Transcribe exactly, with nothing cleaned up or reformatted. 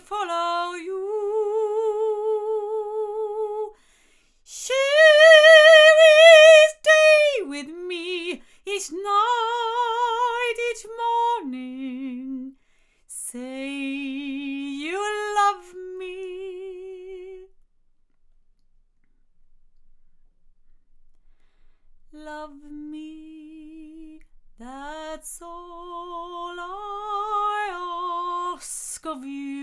follow you. Share each day with me, each night, each morning. Say you love me. Love me, that's all I ask of you.